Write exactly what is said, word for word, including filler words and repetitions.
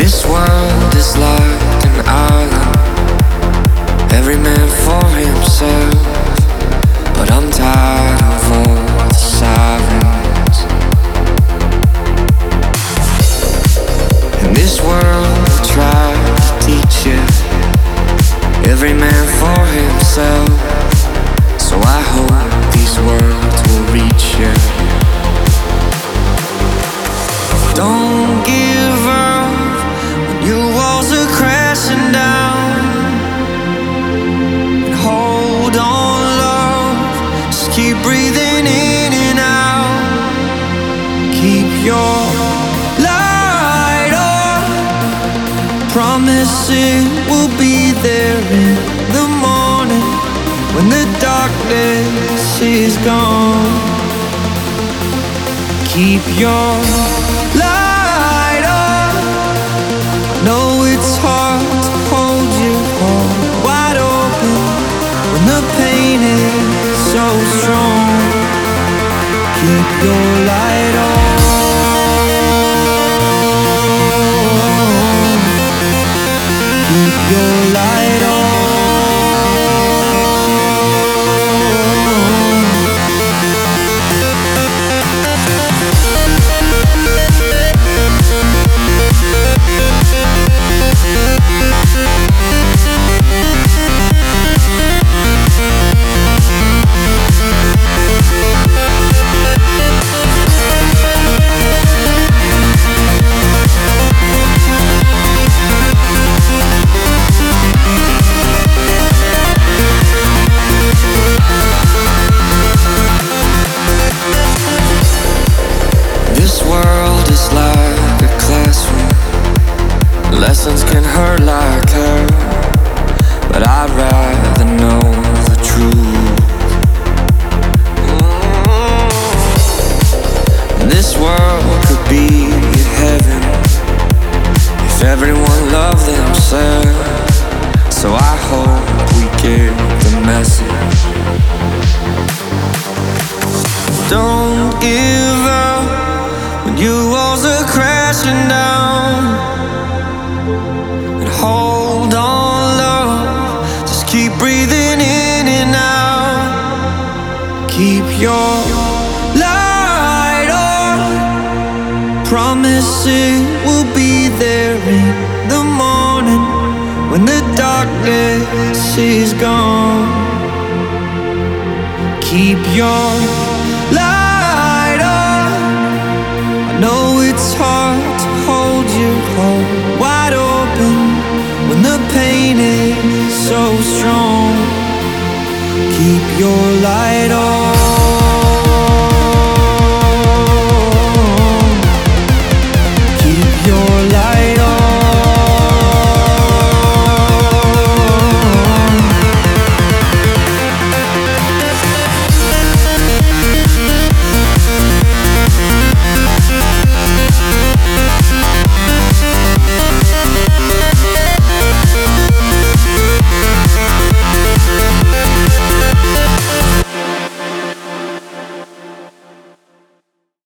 This world is like an island, every man for himself. But I'm tired of all the sirens. In this world we try to teach you, every man for himself. So I hope these words will reach you. Don't give up when your walls are crashing down. And hold on, love, just keep breathing in and out. Keep your light on. Promise it will be there in the morning when the darkness is gone. Keep your light on. Know it's hard to hold you all wide open when the pain is so strong. Keep your light on. Keep your light on. This world is like a classroom. Lessons can hurt like hell, but I'd rather know the truth. Mm-hmm. This world could be heaven if everyone loved themselves. So I hope we get the message. Don't give up when your walls are crashing down. And hold on, love, just keep breathing in and out. Keep your light on. Promise it will be there in the morning when the darkness is gone. Keep your light on. I know it's hard to hold you all wide open when the pain is so strong. Keep your light on.